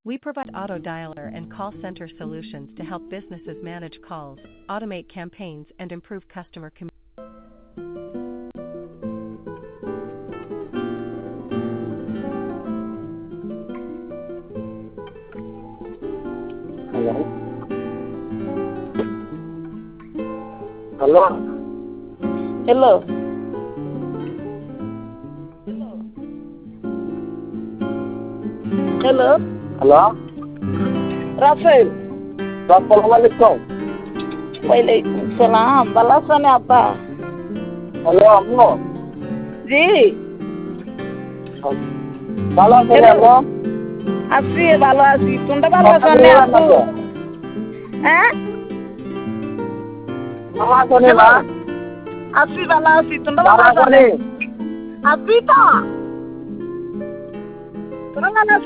We provide auto dialer and call center solutions to help businesses manage calls, automate campaigns, and improve customer communication. Hello. Hello. Hello. Hello. Hello. Rafael. Assalamualaikum. Waalaikumsalam. Balasan apa? Hello, Amno. Ji Balasan Hello. Amno. আসি ভালো আছি তোমরা ভালো আছো না আপু হ্যাঁ Balasan na. আসি ভালো আছি তোমরা ভালো আছো Balasan ni. আসি তো তোমরা ভালো আছো